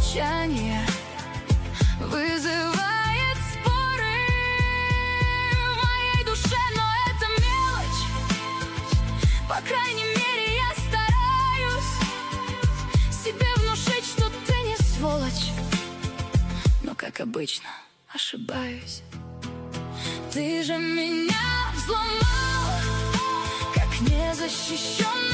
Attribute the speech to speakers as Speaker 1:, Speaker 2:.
Speaker 1: молчание вызывает споры в моей душе, но это мелочь. По крайней мере, я стараюсь себе внушить, что ты не сволочь. Но, как обычно, ошибаюсь. Ты же меня взломал, как незащищенный